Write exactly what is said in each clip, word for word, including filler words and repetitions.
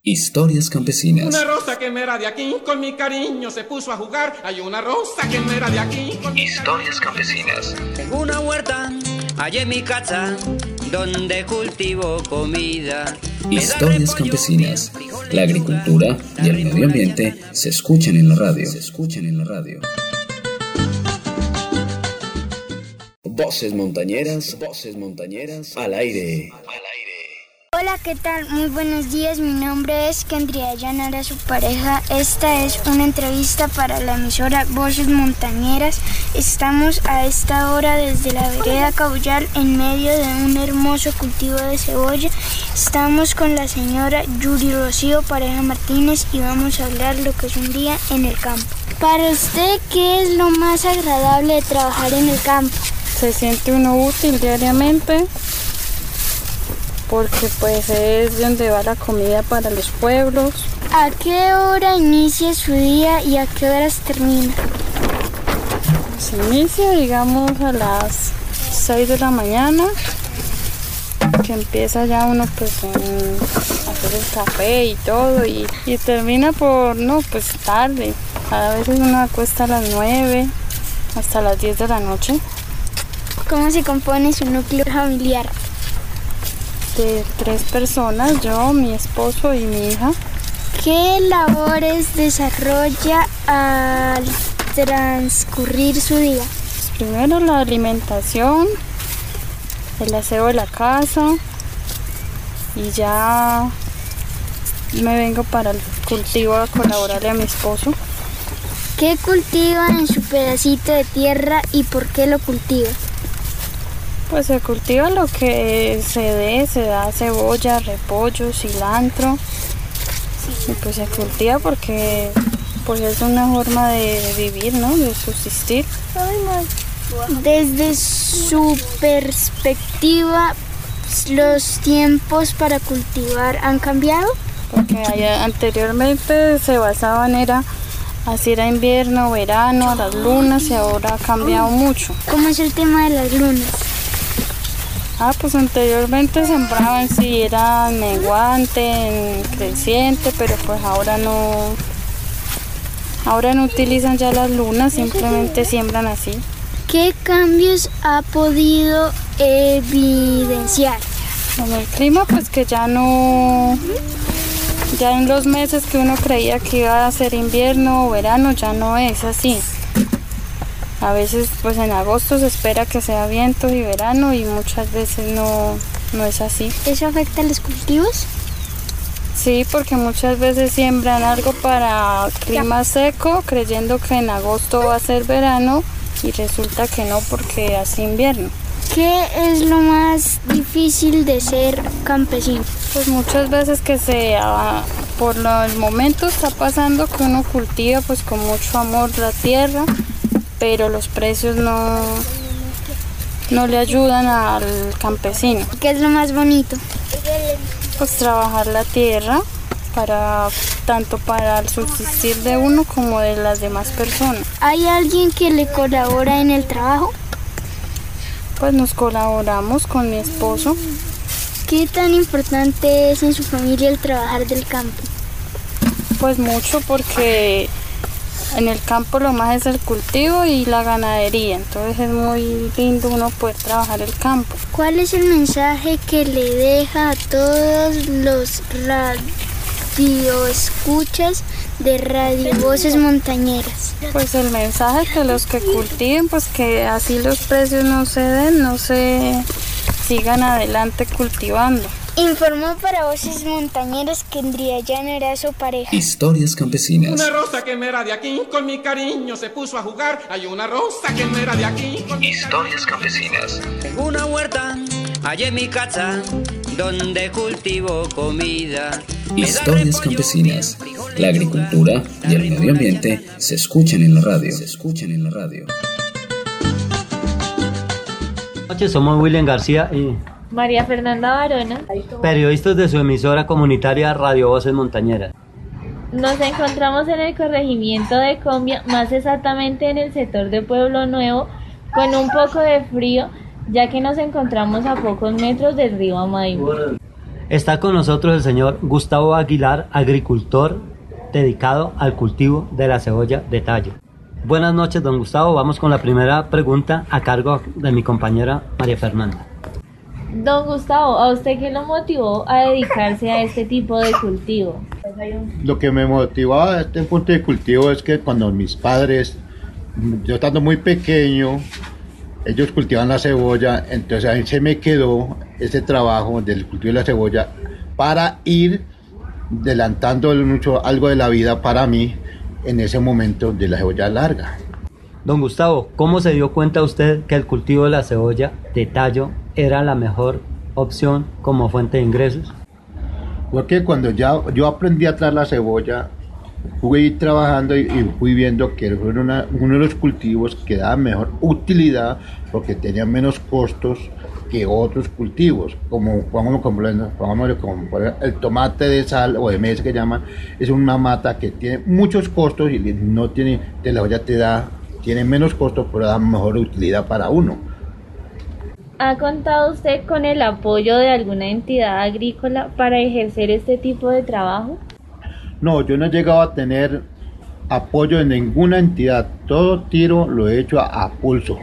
Historias campesinas. Una rosa que no era de aquí, con mi cariño se puso a jugar. Hay una rosa que no era de aquí. Con Historias campesinas. Tengo una huerta allá en mi casa donde cultivo comida. Historias campesinas. La agricultura y el medio ambiente se escuchan en la radio. Se escuchan en la radio. Voces montañeras, voces montañeras al aire. Al aire. Hola, ¿qué tal? Muy buenos días, mi nombre es Kendria Yanara, su pareja. Esta es una entrevista para la emisora Voces Montañeras. Estamos a esta hora desde la vereda Cabullal en medio de un hermoso cultivo de cebolla. Estamos con la señora Yuri Rocío Pareja Martínez y vamos a hablar lo que es un día en el campo. Para usted, ¿qué es lo más agradable de trabajar en el campo? Se siente uno útil diariamente, porque pues es donde va la comida para los pueblos. ¿A qué hora inicia su día y a qué horas termina? Se inicia, digamos, a las seis de la mañana, que empieza ya uno pues en hacer el café y todo, y, y termina por, no, pues tarde. A veces uno acuesta a las nueve hasta las diez de la noche. ¿Cómo se compone su núcleo familiar? De tres personas, yo, mi esposo y mi hija. ¿Qué labores desarrolla al transcurrir su día? Primero la alimentación, el aseo de la casa, y ya me vengo para el cultivo a colaborarle a mi esposo. ¿Qué cultiva en su pedacito de tierra y por qué lo cultiva? Pues se cultiva lo que se dé, se da cebolla, repollo, cilantro. Y pues se cultiva porque pues es una forma de vivir, ¿no? De subsistir. Desde su perspectiva, ¿los tiempos para cultivar han cambiado? Porque allá anteriormente se basaban era así era invierno, verano, las lunas, y ahora ha cambiado mucho. ¿Cómo es el tema de las lunas? Ah, pues anteriormente sembraban si era menguante, en creciente, pero pues ahora no, ahora no utilizan ya las lunas, simplemente siembran así. ¿Qué cambios ha podido evidenciar? En el clima, pues que ya no, ya en los meses que uno creía que iba a ser invierno o verano, ya no es así. A veces pues en agosto se espera que sea viento y verano y muchas veces no, no es así. ¿Eso afecta a los cultivos? Sí, porque muchas veces siembran algo para clima seco creyendo que en agosto va a ser verano y resulta que no, porque hace invierno. ¿Qué es lo más difícil de ser campesino? Pues muchas veces que se, ah, por lo, el momento está pasando que uno cultiva pues con mucho amor la tierra, pero los precios no, no le ayudan al campesino. ¿Qué es lo más bonito? Pues trabajar la tierra, para tanto para el subsistir de uno como de las demás personas. ¿Hay alguien que le colabora en el trabajo? Pues nos colaboramos con mi esposo. ¿Qué tan importante es en su familia el trabajar del campo? Pues mucho, porque en el campo lo más es el cultivo y la ganadería, entonces es muy lindo uno poder trabajar el campo. ¿Cuál es el mensaje que le deja a todos los radioescuchas de Radio Voces Montañeras? Pues el mensaje que los que cultiven, pues que así los precios no se den, no se sigan adelante cultivando. Informó para Voces Montañeras Kendria Yanara, su pareja. Historias campesinas. Una rosa que no era de aquí, con mi cariño se puso a jugar. Hay una rosa que no era de aquí. Con Historias campesinas. Tengo una huerta allá en mi casa donde cultivo comida. Historias campesinas. La agricultura y el medio ambiente se escuchan en la radio. Se escuchan en la radio. Buenas noches, somos William García y María Fernanda Barona, periodistas de su emisora comunitaria Radio Voces Montañeras. Nos encontramos en el corregimiento de Combia, más exactamente en el sector de Pueblo Nuevo, con un poco de frío, ya que nos encontramos a pocos metros del río Amaimbo. Está con nosotros el señor Gustavo Aguilar, agricultor dedicado al cultivo de la cebolla de tallo. Buenas noches, don Gustavo. Vamos con la primera pregunta a cargo de mi compañera María Fernanda. Don Gustavo, ¿a usted qué lo motivó a dedicarse a este tipo de cultivo? Lo que me motivaba a este punto de cultivo es que cuando mis padres, yo estando muy pequeño, ellos cultivan la cebolla, entonces a mí se me quedó ese trabajo del cultivo de la cebolla para ir adelantando mucho algo de la vida para mí en ese momento de la cebolla larga. Don Gustavo, ¿cómo se dio cuenta usted que el cultivo de la cebolla de tallo era la mejor opción como fuente de ingresos? Porque cuando ya yo aprendí a traer la cebolla, fui trabajando y, y fui viendo que era una, uno de los cultivos que daba mejor utilidad porque tenía menos costos que otros cultivos, como, como, como, como, como el tomate de sal o de mesa que llaman, es una mata que tiene muchos costos y no tiene, de la cebolla te da, tiene menos costos, pero da mejor utilidad para uno. ¿Ha contado usted con el apoyo de alguna entidad agrícola para ejercer este tipo de trabajo? No, yo no he llegado a tener apoyo de ninguna entidad, todo tiro lo he hecho a, a pulso.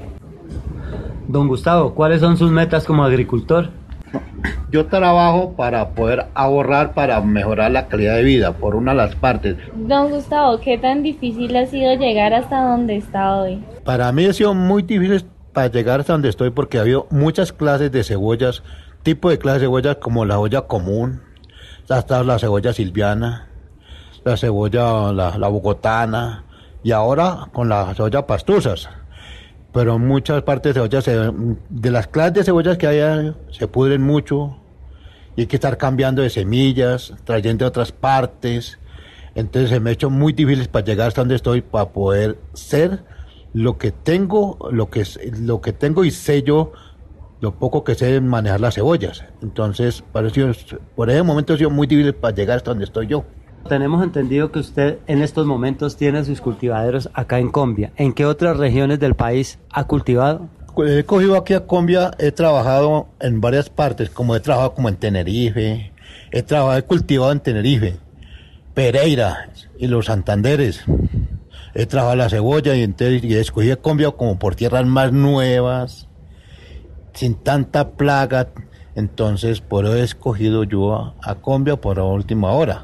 Don Gustavo, ¿cuáles son sus metas como agricultor? Yo trabajo para poder ahorrar, para mejorar la calidad de vida, por una de las partes. Don Gustavo, ¿qué tan difícil ha sido llegar hasta donde está hoy? Para mí ha sido muy difícil para llegar hasta donde estoy porque ha habido muchas clases de cebollas, tipo de clases de cebollas como la cebolla común, hasta la cebolla silviana, la cebolla, la, la bogotana, y ahora con las cebollas pastuzas. Pero en muchas partes de cebollas, se, de las clases de cebollas que hay, se pudren mucho, y hay que estar cambiando de semillas, trayendo de otras partes. Entonces se me ha hecho muy difícil para llegar hasta donde estoy, para poder ser lo que tengo, lo que, lo que tengo y sé yo, lo poco que sé manejar las cebollas. Entonces, pareció, por ese momento ha sido muy difícil para llegar hasta donde estoy yo. Tenemos entendido que usted en estos momentos tiene sus cultivaderos acá en Combia. ¿En qué otras regiones del país ha cultivado? He cogido aquí a Combia, he trabajado en varias partes, como he trabajado como en Tenerife, he trabajado, he cultivado en Tenerife, Pereira y los Santanderes. He trabajado la cebolla y entonces y escogí a Combia como por tierras más nuevas, sin tanta plaga, entonces por eso he escogido yo a, a Combia por la última hora.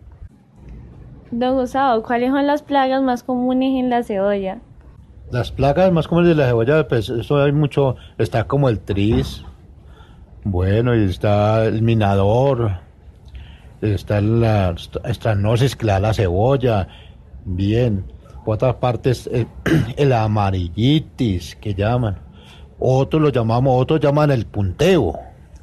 Don Gustavo, ¿cuáles son las plagas más comunes en la cebolla? Las plagas más comunes de la cebolla, pues eso hay mucho, está como el tris, bueno, y está el minador, está la estranosis que le da la cebolla, bien, por otras partes el, el amarillitis que llaman, otros lo llamamos, otros llaman el punteo,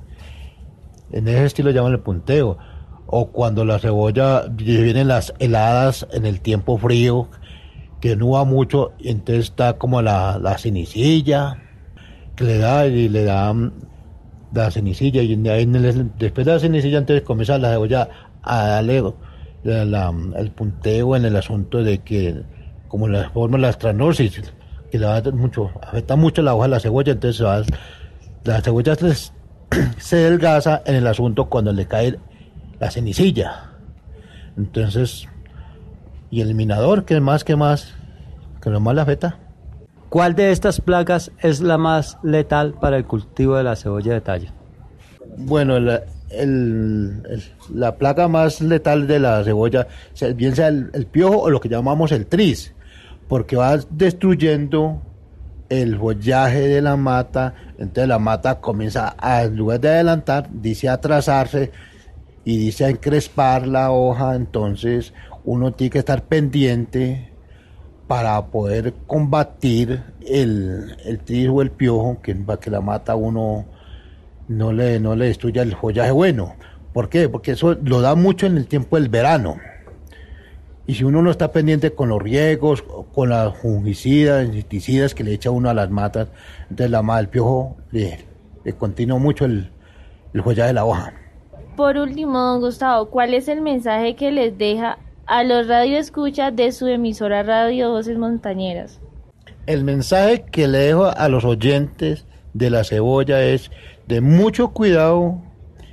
en ese estilo llaman el punteo. O cuando la cebolla vienen las heladas en el tiempo frío, que no va mucho, y entonces está como la, la cenicilla, que le da y le da la cenicilla, y en el, después de la cenicilla entonces comienza la cebolla a darle la, la, el punteo en el asunto de que, como la forma la estranosis, que le va a dar mucho, afecta mucho la hoja de la cebolla, entonces va, la cebolla se, se delgaza en el asunto cuando le cae la cenicilla. Entonces, y el minador, que más que más, que lo más le afecta. ¿Cuál de estas plagas es la más letal para el cultivo de la cebolla de tallo? Bueno, la, el, el, la plaga más letal de la cebolla, bien sea el, el piojo o lo que llamamos el tris, porque va destruyendo el follaje de la mata, entonces la mata comienza a, en lugar de adelantar, dice a atrasarse, y dice a encrespar la hoja, entonces uno tiene que estar pendiente para poder combatir el, el tris o el piojo, que para que la mata a uno no le, no le destruya el follaje bueno. ¿Por qué? Porque eso lo da mucho en el tiempo del verano. Y si uno no está pendiente con los riegos, con las fungicidas, insecticidas que le echa uno a las matas, entonces la, el piojo le, le continúa mucho el, el follaje de la hoja. Por último, don Gustavo, ¿cuál es el mensaje que les deja a los radioescuchas de su emisora Radio Voces Montañeras? El mensaje que le dejo a los oyentes de la cebolla es de mucho cuidado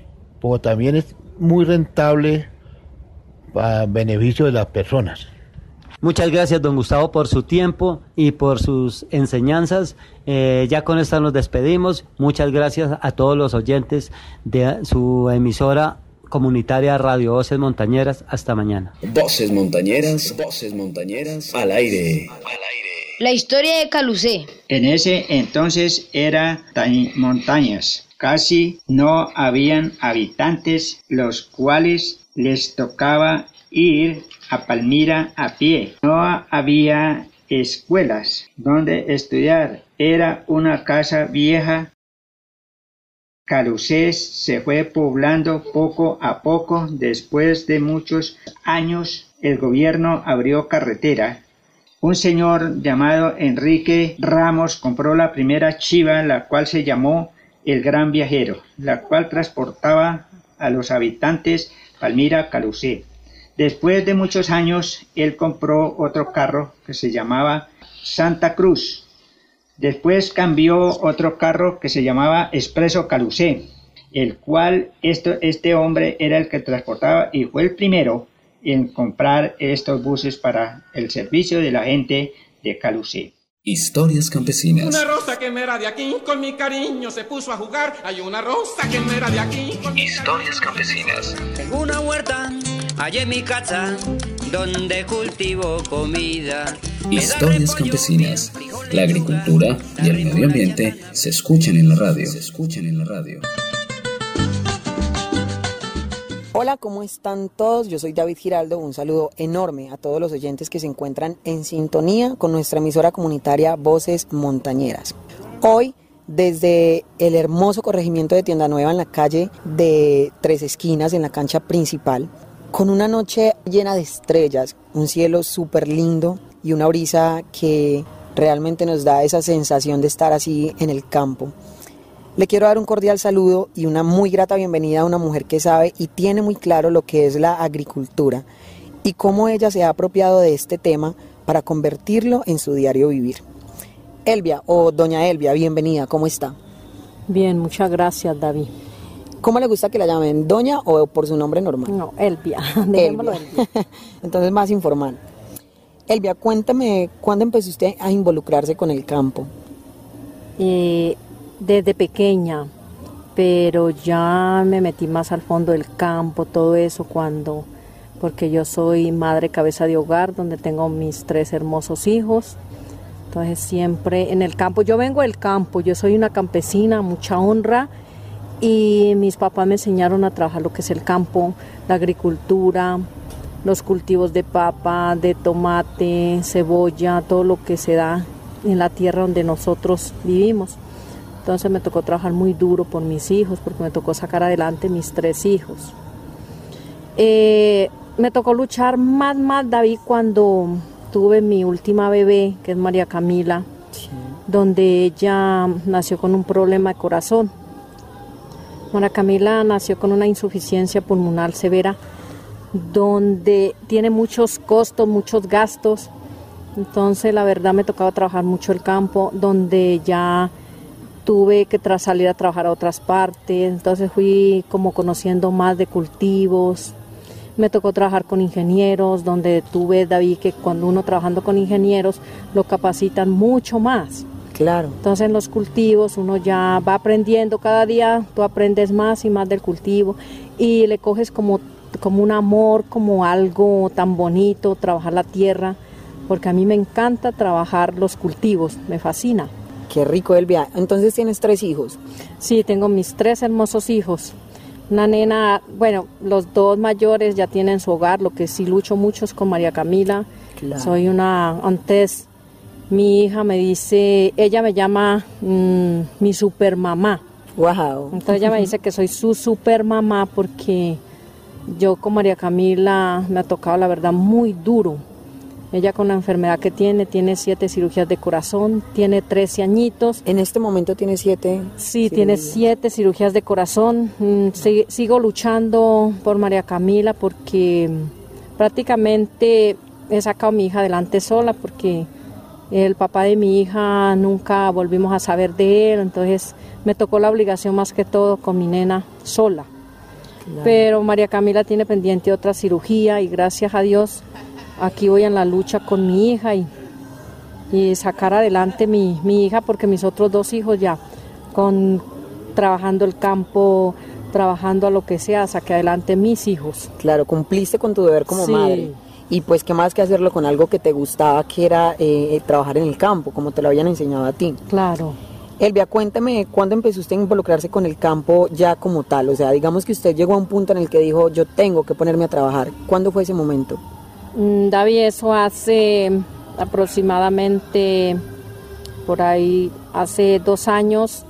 pero también es muy rentable para beneficio de las personas. Muchas gracias, don Gustavo, por su tiempo y por sus enseñanzas. Eh, ya con esto nos despedimos. Muchas gracias a todos los oyentes de su emisora comunitaria Radio Voces Montañeras. Hasta mañana. Voces Montañeras, Voces Montañeras, al aire. Al aire. La historia de Calucé. En ese entonces era montañas. Casi no habían habitantes, los cuales les tocaba ir a Palmira a pie. No había escuelas donde estudiar. Era una casa vieja. Calucé se fue poblando poco a poco. Después de muchos años, el gobierno abrió carretera. Un señor llamado Enrique Ramos compró la primera chiva, la cual se llamó El Gran Viajero, la cual transportaba a los habitantes Palmira Calucé. Después de muchos años, él compró otro carro que se llamaba Santa Cruz. Después cambió otro carro que se llamaba Expreso Calucé, el cual esto, este hombre era el que transportaba y fue el primero en comprar estos buses para el servicio de la gente de Calucé. Historias campesinas. Una rosa que no era de aquí, con mi cariño se puso a jugar. Hay una rosa que no era de aquí. Con Historias campesinas. Tengo una huerta allá en mi casa donde cultivo comida. Historias campesinas. La agricultura y el medio ambiente se escuchan en la radio. Se escuchan en la radio. Hola, ¿cómo están todos? Yo soy David Giraldo, un saludo enorme a todos los oyentes que se encuentran en sintonía con nuestra emisora comunitaria Voces Montañeras. Hoy, desde el hermoso corregimiento de Tienda Nueva en la calle de Tres Esquinas, en la cancha principal, con una noche llena de estrellas, un cielo súper lindo y una brisa que realmente nos da esa sensación de estar así en el campo. Le quiero dar un cordial saludo y una muy grata bienvenida a una mujer que sabe y tiene muy claro lo que es la agricultura y cómo ella se ha apropiado de este tema para convertirlo en su diario vivir. Elvia, o doña Elvia, bienvenida, ¿cómo está? Bien, muchas gracias, David. ¿Cómo le gusta que la llamen, doña o por su nombre normal? No, Elvia, dejémoslo Elvia. Entonces más informal. Elvia, cuéntame, ¿cuándo empezó usted a involucrarse con el campo? Eh... Desde pequeña, pero ya me metí más al fondo del campo, todo eso cuando, porque yo soy madre cabeza de hogar, donde tengo mis tres hermosos hijos, entonces siempre en el campo, yo vengo del campo, yo soy una campesina, mucha honra, y mis papás me enseñaron a trabajar lo que es el campo, la agricultura, los cultivos de papa, de tomate, cebolla, todo lo que se da en la tierra donde nosotros vivimos. Entonces me tocó trabajar muy duro por mis hijos, porque me tocó sacar adelante mis tres hijos. Eh, me tocó luchar más, más, David, cuando tuve mi última bebé, que es María Camila, sí, donde ella nació con un problema de corazón. María Camila nació con una insuficiencia pulmonar severa, donde tiene muchos costos, muchos gastos. Entonces, la verdad, me tocaba trabajar mucho el campo, donde ya tuve que tras salir a trabajar a otras partes, entonces fui como conociendo más de cultivos, me tocó trabajar con ingenieros, donde tuve, David, que cuando uno trabajando con ingenieros lo capacitan mucho más. Claro. Entonces en los cultivos uno ya va aprendiendo cada día, tú aprendes más y más del cultivo y le coges como, como un amor, como algo tan bonito, trabajar la tierra, porque a mí me encanta trabajar los cultivos, me fascina. Qué rico, Elvia. Entonces, ¿tienes tres hijos? Sí, tengo mis tres hermosos hijos. Una nena, bueno, los dos mayores ya tienen su hogar, lo que sí lucho mucho es con María Camila. Claro. Soy una, antes mi hija me dice, ella me llama mmm, mi super mamá. Wow. Entonces ella me dice que soy su super mamá porque yo con María Camila me ha tocado, la verdad, muy duro. Ella con la enfermedad que tiene, tiene siete cirugías de corazón, tiene trece añitos. ¿En este momento tiene siete? Sí, cirugías. Tiene siete cirugías de corazón. Sí, sigo luchando por María Camila porque prácticamente he sacado a mi hija adelante sola porque el papá de mi hija nunca volvimos a saber de él, entonces me tocó la obligación más que todo con mi nena sola. Claro. Pero María Camila tiene pendiente otra cirugía y gracias a Dios aquí voy en la lucha con mi hija y, y sacar adelante mi, mi hija porque mis otros dos hijos ya con trabajando el campo, trabajando a lo que sea, saqué adelante mis hijos. Claro, cumpliste con tu deber como sí. madre. Y pues qué más que hacerlo con algo que te gustaba, que era eh, trabajar en el campo, como te lo habían enseñado a ti. Claro. Elvia, cuéntame, ¿cuándo empezó usted a involucrarse con el campo ya como tal? O sea, digamos que usted llegó a un punto en el que dijo, yo tengo que ponerme a trabajar. ¿Cuándo fue ese momento? Mm, David, eso hace aproximadamente, por ahí, hace dos años,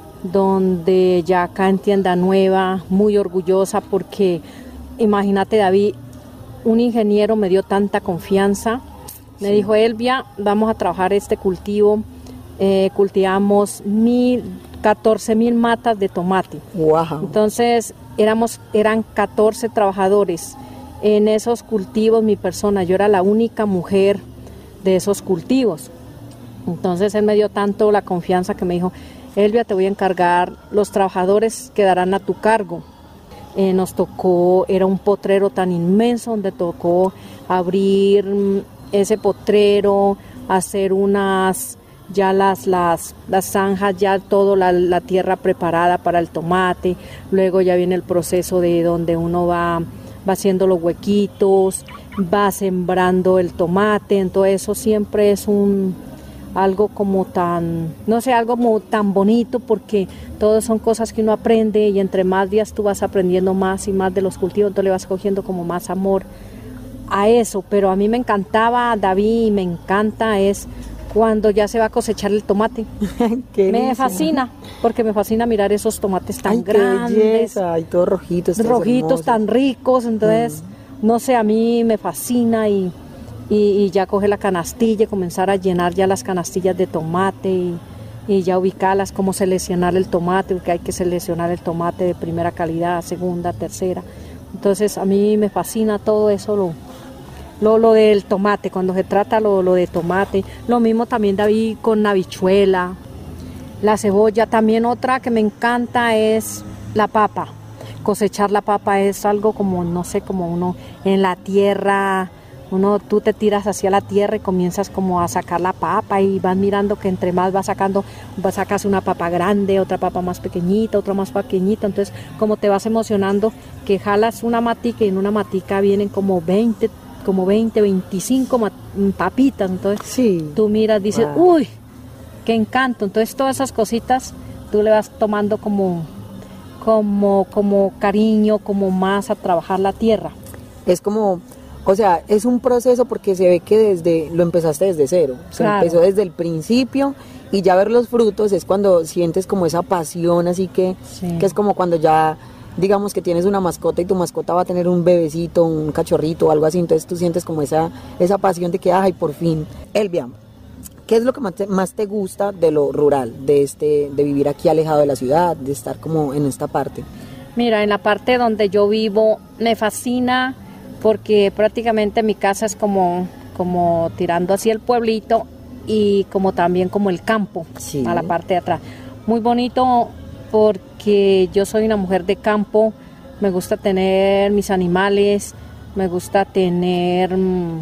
donde ya acá en Tienda Nueva, muy orgullosa porque, imagínate David, un ingeniero me dio tanta confianza, me sí. dijo, Elvia, vamos a trabajar este cultivo, eh, cultivamos mil, catorce mil matas de tomate. Wow. Entonces éramos, eran catorce trabajadores en esos cultivos, mi persona, yo era la única mujer de esos cultivos. Entonces él me dio tanto la confianza que me dijo, Elvia, te voy a encargar, los trabajadores quedarán a tu cargo. Eh, nos tocó, era un potrero tan inmenso donde tocó abrir ese potrero, hacer unas, ya las, las, las zanjas, ya toda la, la tierra preparada para el tomate, luego ya viene el proceso de donde uno va, va haciendo los huequitos, va sembrando el tomate, entonces eso siempre es un... algo como tan, no sé, algo como tan bonito porque todas son cosas que uno aprende y entre más días tú vas aprendiendo más y más de los cultivos, entonces le vas cogiendo como más amor a eso, pero a mí me encantaba, David, y me encanta es cuando ya se va a cosechar el tomate. Me fascina, porque me fascina mirar esos tomates tan Ay, grandes. Qué belleza, y todos rojitos. Rojitos, tan ricos, entonces, mm. no sé, a mí me fascina y... Y, y ya coge la canastilla y comenzar a llenar ya las canastillas de tomate y, y ya ubicarlas, cómo seleccionar el tomate, porque hay que seleccionar el tomate de primera calidad, segunda, tercera. Entonces a mí me fascina todo eso, lo, lo, lo del tomate, cuando se trata lo, lo de tomate. Lo mismo también, David, con la habichuela, la cebolla. También otra que me encanta es la papa. Cosechar la papa es algo como, no sé, como uno en la tierra... Uno, tú te tiras hacia la tierra y comienzas como a sacar la papa y vas mirando que entre más vas sacando, vas sacas una papa grande, otra papa más pequeñita, otra más pequeñita, entonces como te vas emocionando que jalas una matica y en una matica vienen como veinte, como veinte, veinticinco papitas, entonces sí. Tú miras, dices, wow. Uy, qué encanto, entonces todas esas cositas tú le vas tomando como, como, como cariño, como más a trabajar la tierra. Es como... O sea, es un proceso porque se ve que desde lo empezaste desde cero, se claro. empezó desde el principio y ya ver los frutos es cuando sientes como esa pasión, así que, sí. que es como cuando ya, digamos que tienes una mascota y tu mascota va a tener un bebecito, un cachorrito o algo así, entonces tú sientes como esa, esa pasión de que, ay, por fin. Elvia, ¿qué es lo que más te, más te gusta de lo rural, de, este, de vivir aquí alejado de la ciudad, de estar como en esta parte? Mira, en la parte donde yo vivo me fascina... porque prácticamente mi casa es como, como tirando hacia el pueblito y como también como el campo, sí. A la parte de atrás. Muy bonito porque yo soy una mujer de campo, me gusta tener mis animales, me gusta tener...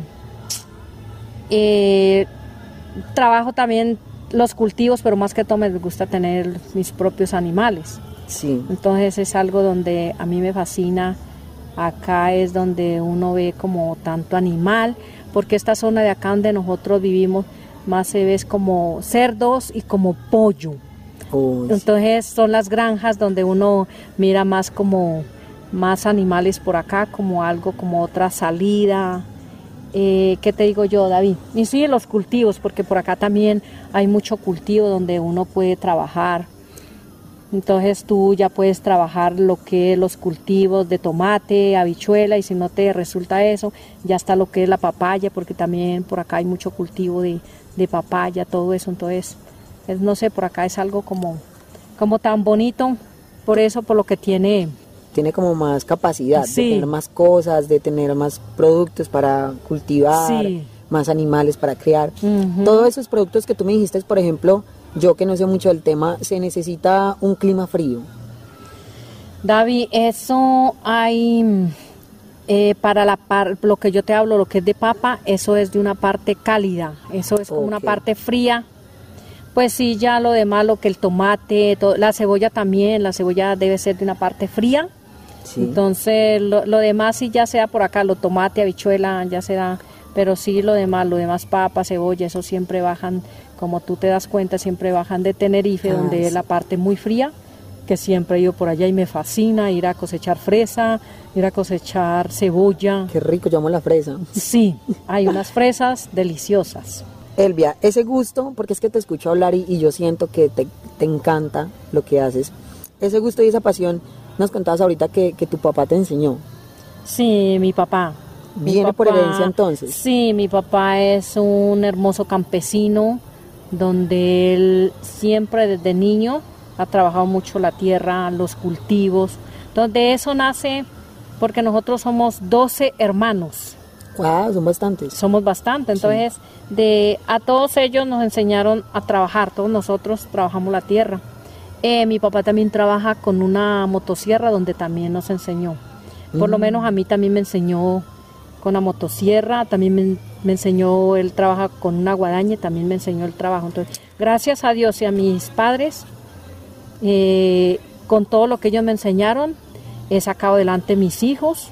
Eh, trabajo también los cultivos, pero más que todo me gusta tener mis propios animales. Sí. Entonces es algo donde a mí me fascina. Acá es donde uno ve como tanto animal, porque esta zona de acá donde nosotros vivimos más se ve como cerdos y como pollo. Oh, entonces sí. Son las granjas donde uno mira más como más animales por acá, como algo como otra salida. Eh, ¿Qué te digo yo, David? Y sí, los cultivos, porque por acá también hay mucho cultivo donde uno puede trabajar. Entonces tú ya puedes trabajar lo que es los cultivos de tomate, habichuela, y si no te resulta eso, ya está lo que es la papaya, porque también por acá hay mucho cultivo de, de papaya, todo eso. Entonces, es, no sé, por acá es algo como, como tan bonito, por eso, por lo que tiene... Tiene como más capacidad sí. de tener más cosas, de tener más productos para cultivar, sí. más animales para criar. Uh-huh. Todos esos productos que tú me dijiste, por ejemplo... Yo que no sé mucho del tema, ¿se necesita un clima frío? David, eso hay, eh, para la par, lo que yo te hablo, lo que es de papa, eso es de una parte cálida, eso es como okay. una parte fría. Pues sí, ya lo demás, lo que el tomate, todo, la cebolla también, la cebolla debe ser de una parte fría. Sí. Entonces, lo, lo demás sí ya sea por acá, lo tomate, habichuela, ya se da, pero sí lo demás, lo demás papa, cebolla, eso siempre bajan, como tú te das cuenta, siempre bajan de Tenerife, ah, donde sí. es la parte muy fría, que siempre he ido por allá y me fascina ir a cosechar fresa, ir a cosechar cebolla. Qué rico, llamo la fresa. Sí, hay unas fresas deliciosas. Elvia, ese gusto, porque es que te escucho hablar y, y yo siento que te, te encanta lo que haces, ese gusto y esa pasión. Nos contabas ahorita que, que tu papá te enseñó. Sí, mi papá. ¿Viene mi papá, por herencia entonces? Sí, mi papá es un hermoso campesino donde él siempre desde niño ha trabajado mucho la tierra, los cultivos, donde eso nace porque nosotros somos doce hermanos. Wow, son bastantes. Somos bastantes, entonces sí. de a todos ellos nos enseñaron a trabajar, todos nosotros trabajamos la tierra. Eh, mi papá también trabaja con una motosierra donde también nos enseñó. Por mm. lo menos a mí también me enseñó con la motosierra, también me, me enseñó, él trabaja con una guadaña, también me enseñó el trabajo. Entonces, gracias a Dios y a mis padres, eh, con todo lo que ellos me enseñaron, he sacado adelante mis hijos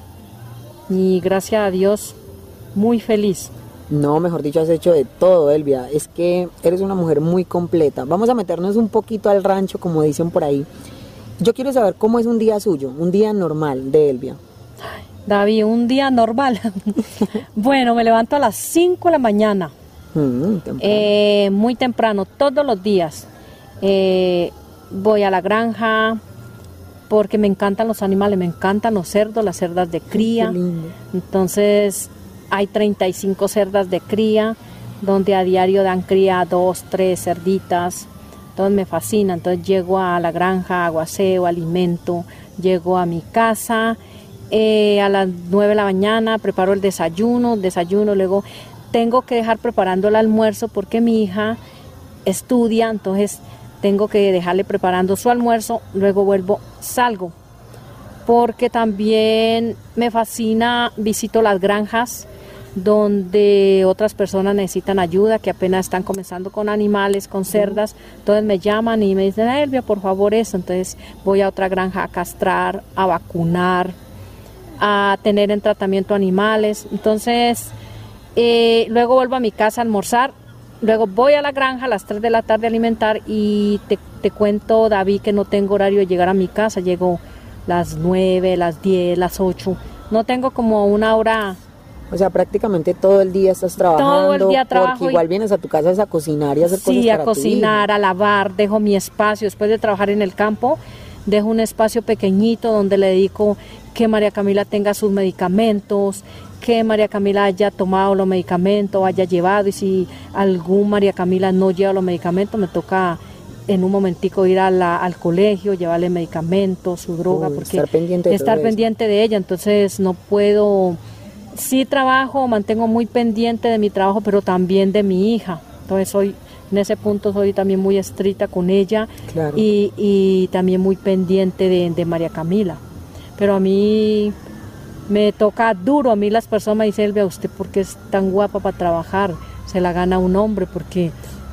y gracias a Dios, muy feliz. No, mejor dicho, has hecho de todo, Elvia. Es que eres una mujer muy completa. Vamos a meternos un poquito al rancho, como dicen por ahí. Yo quiero saber cómo es un día suyo, un día normal de Elvia. Ay, David, un día normal. Bueno, me levanto a las cinco de la mañana. Mm, temprano. Eh, muy temprano, todos los días. Eh, voy a la granja porque me encantan los animales, me encantan los cerdos, las cerdas de cría. Qué lindo. Entonces... hay treinta y cinco cerdas de cría, donde a diario dan cría dos, tres cerditas. Entonces me fascina. Entonces llego a la granja, hago aseo, alimento, llego a mi casa, eh, a las nueve de la mañana preparo el desayuno, desayuno, luego tengo que dejar preparando el almuerzo porque mi hija estudia, entonces tengo que dejarle preparando su almuerzo, luego vuelvo, salgo. Porque también me fascina, visito las granjas donde otras personas necesitan ayuda, que apenas están comenzando con animales, con cerdas, entonces me llaman y me dicen, Elvia, por favor eso, entonces voy a otra granja a castrar, a vacunar, a tener en tratamiento animales, entonces eh, luego vuelvo a mi casa a almorzar, luego voy a la granja a las tres de la tarde a alimentar y te, te cuento, David, que no tengo horario de llegar a mi casa, llego las nueve, las diez, las ocho, no tengo como una hora. O sea, prácticamente todo el día estás trabajando. Todo el día trabajo. Porque igual vienes a tu casa a cocinar y a hacer cosas para Sí, a cocinar, a lavar, dejo mi espacio. Después de trabajar en el campo, dejo un espacio pequeñito donde le dedico que María Camila tenga sus medicamentos, que María Camila haya tomado los medicamentos, haya llevado, y si algún María Camila no lleva los medicamentos, me toca en un momentico ir a la, al colegio, llevarle medicamentos, su droga, Uy, porque estar pendiente de, estar pendiente de ella, entonces no puedo, sí trabajo, mantengo muy pendiente de mi trabajo, pero también de mi hija, entonces soy, en ese punto soy también muy estricta con ella, claro. y, y también muy pendiente de, de María Camila, pero a mí me toca duro, a mí las personas me dicen, Elvia, ¿usted por qué es tan guapa para trabajar? Se la gana un hombre, porque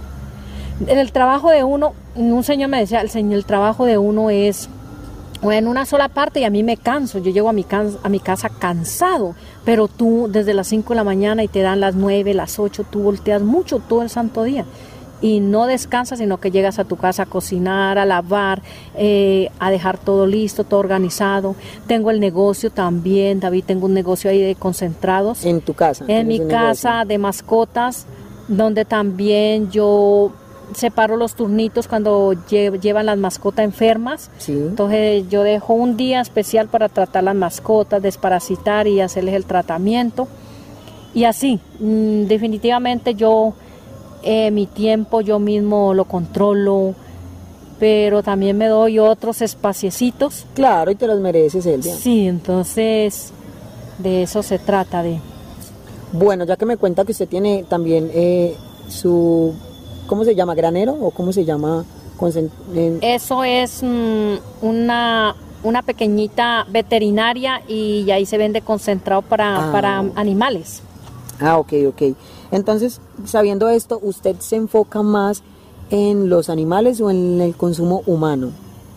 en el trabajo de uno, un señor me decía, el, señor, el trabajo de uno es o en una sola parte y a mí me canso, yo llego a mi, can, a mi casa cansado, pero tú desde las cinco de la mañana y te dan las nueve, las ocho, tú volteas mucho todo el santo día y no descansas, sino que llegas a tu casa a cocinar, a lavar, eh, a dejar todo listo, todo organizado. Tengo el negocio también, David, tengo un negocio ahí de concentrados. ¿En tu casa? En mi casa negocio? De mascotas, donde también yo separo los turnitos cuando lle- llevan las mascotas enfermas. Sí. Entonces yo dejo un día especial para tratar las mascotas, desparasitar y hacerles el tratamiento. Y así, mmm, definitivamente yo... Eh, mi tiempo yo mismo lo controlo, pero también me doy otros espaciecitos. Claro, y te los mereces, Elvia. Sí, entonces de eso se trata. de. Bueno, ya que me cuenta que usted tiene también eh, su, ¿cómo se llama? ¿Granero o cómo se llama? Concent- en... Eso es mm, una, una pequeñita veterinaria y ahí se vende concentrado para, Ah. para animales. Ah, ok, ok. Entonces, sabiendo esto, ¿usted se enfoca más en los animales o en el consumo humano?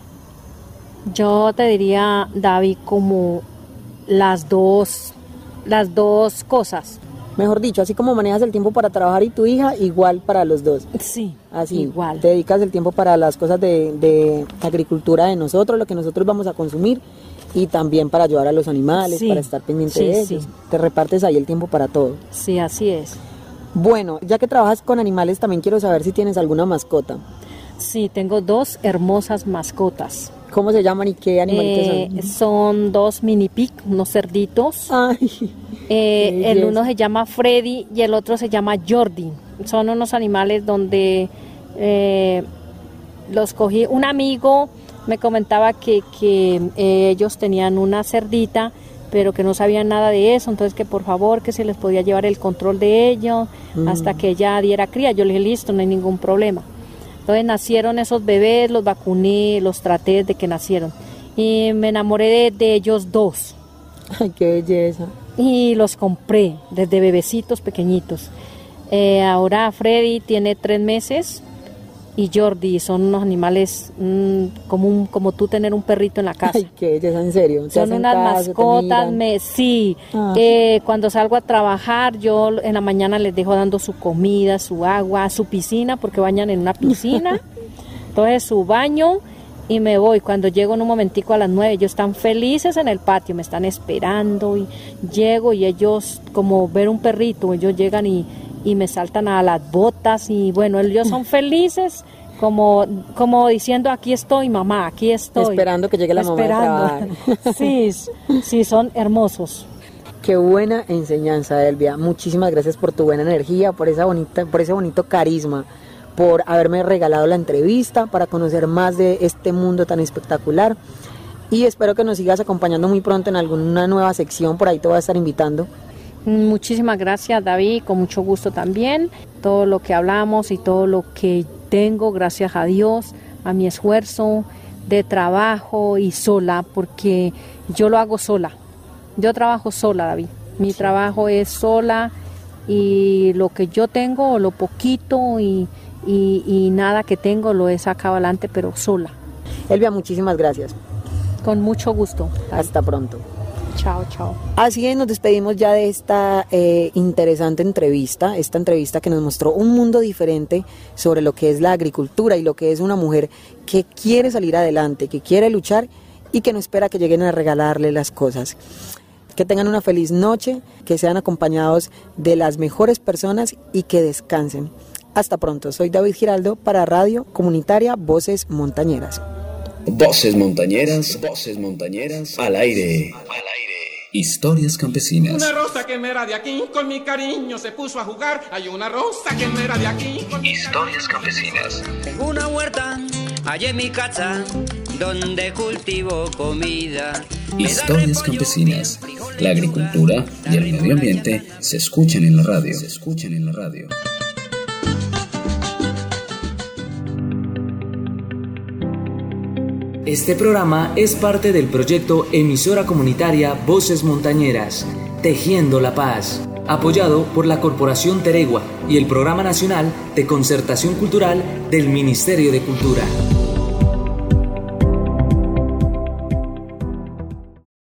Yo te diría, David, como las dos, las dos cosas. Mejor dicho, así como manejas el tiempo para trabajar y tu hija, igual para los dos. Sí, así, igual. Te dedicas el tiempo para las cosas de, de agricultura de nosotros, lo que nosotros vamos a consumir, y también para ayudar a los animales, Sí, para estar pendiente sí, de ellos. sí. Te repartes ahí el tiempo para todo. Sí, así es. Bueno, ya que trabajas con animales, también quiero saber si tienes alguna mascota. Sí, tengo dos hermosas mascotas. ¿Cómo se llaman y qué animalitos Eh, son? son dos mini pig, unos cerditos. Ay, Eh, qué el belleza. uno se llama Freddy y el otro se llama Jordi. Son unos animales donde eh, los cogí. Un amigo me comentaba que, que eh, ellos tenían una cerdita, pero que no sabían nada de eso, entonces que por favor que se les podía llevar el control de ellos Mm. hasta que ella diera cría. Yo le dije, listo, no hay ningún problema. Entonces nacieron esos bebés, los vacuné, los traté desde que nacieron. Y me enamoré de, de ellos dos. Ay, qué belleza. Y los compré desde bebecitos pequeñitos. Eh, ahora Freddy tiene tres meses y Jordi son unos animales mmm, como, un, como tú tener un perrito en la casa. Ay, qué belleza, en serio. ¿Te Son hacen unas caso, te mascotas, miran? me, sí. Ah. Eh, cuando salgo a trabajar, yo en la mañana les dejo dando su comida, su agua, su piscina, porque bañan en una piscina. Entonces su baño y me voy. Cuando llego en un momentico a las nueve, ellos están felices en el patio, me están esperando y llego y ellos, como ver un perrito, ellos llegan y, y me saltan a las botas y bueno, ellos son felices. Como, como diciendo, aquí estoy, mamá, aquí estoy. Esperando que llegue la mamá de Esperando. Sí, sí, son hermosos. Qué buena enseñanza, Elvia. Muchísimas gracias por tu buena energía, por esa bonita, por ese bonito carisma, por haberme regalado la entrevista, para conocer más de este mundo tan espectacular. Y espero que nos sigas acompañando muy pronto en alguna nueva sección, por ahí te voy a estar invitando. Muchísimas gracias, David, con mucho gusto también. Todo lo que hablamos y todo lo que tengo, gracias a Dios, a mi esfuerzo de trabajo y sola, porque yo lo hago sola. Yo trabajo sola, David. Mi trabajo es sola y lo que yo tengo, lo poquito y, y, y nada que tengo lo he sacado adelante, pero sola. Elvia, muchísimas gracias. Con mucho gusto. Hasta pronto. Chao, chao. Así es, nos despedimos ya de esta eh, interesante entrevista, esta entrevista que nos mostró un mundo diferente sobre lo que es la agricultura y lo que es una mujer que quiere salir adelante, que quiere luchar y que no espera que lleguen a regalarle las cosas. Que tengan una feliz noche, que sean acompañados de las mejores personas y que descansen. Hasta pronto, soy David Giraldo para Radio Comunitaria Voces Montañeras. Voces montañeras, voces montañeras, al aire, al aire. Historias campesinas. Una rosa que no era de aquí, con mi cariño se puso a jugar. Hay una rosa que no era de aquí. Con Historias campesinas. Tengo una huerta allá en mi casa donde cultivo comida. Historias campesinas. La agricultura y el medio ambiente se escuchan en la radio. Se escuchan en la radio. Este programa es parte del proyecto Emisora Comunitaria Voces Montañeras, Tejiendo la Paz, apoyado por la Corporación Teregua y el Programa Nacional de Concertación Cultural del Ministerio de Cultura.